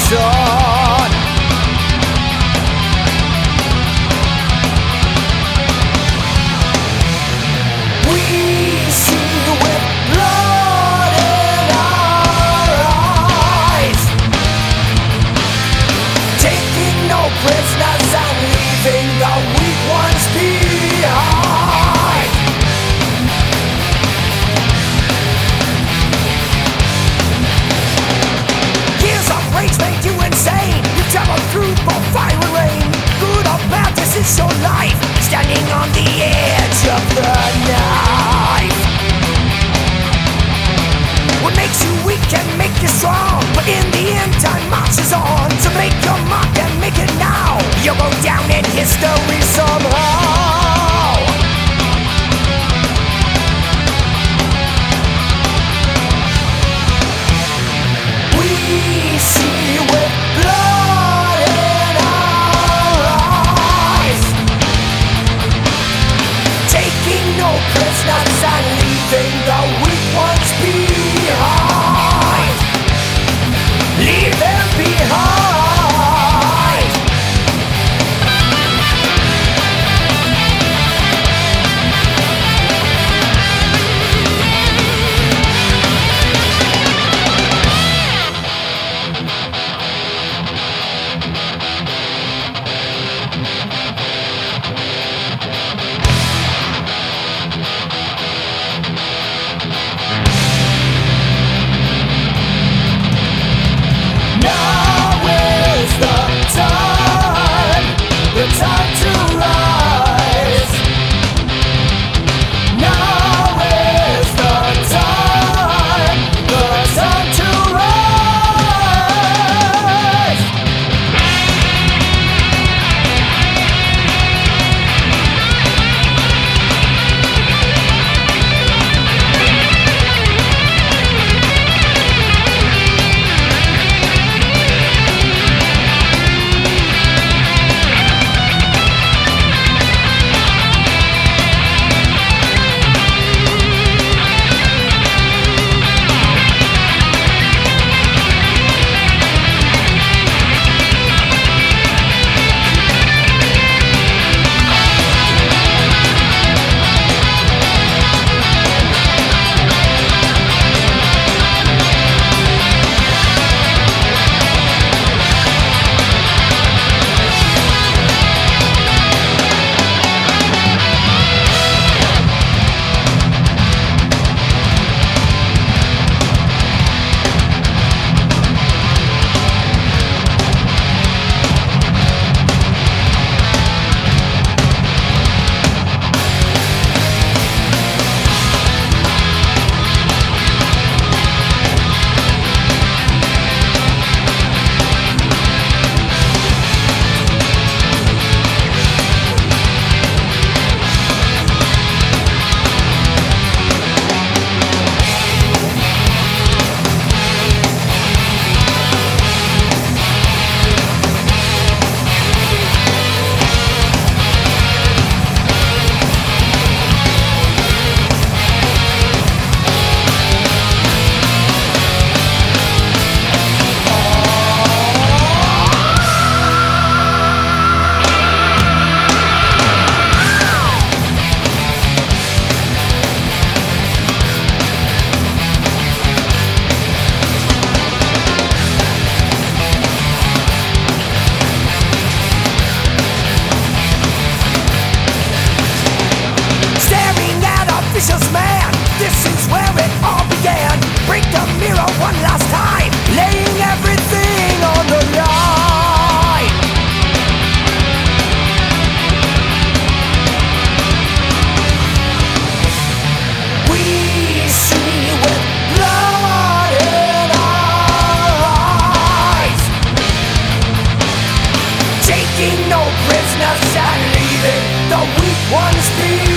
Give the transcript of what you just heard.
sun. We see with blood in our eyes, taking no prisoners and leaving the weak ones behind. Years of rage made you insane. You traveled through both fire and rain. Good or bad, this is your life, standing on the edge of the knife. What makes you weak can make you strong, but in the end time marches on. So make your mark and make it now. You'll go down in history somehow. We see with blood in our eyes, taking no prisoners and leaving the weak ones behind. Leave them behind. Now is the time to rise. Now is the time to rise. Man, this is where it all began. Break the mirror one last time, laying everything on the line. We see with blood in our eyes, taking no prisoners and leaving the weak ones behind.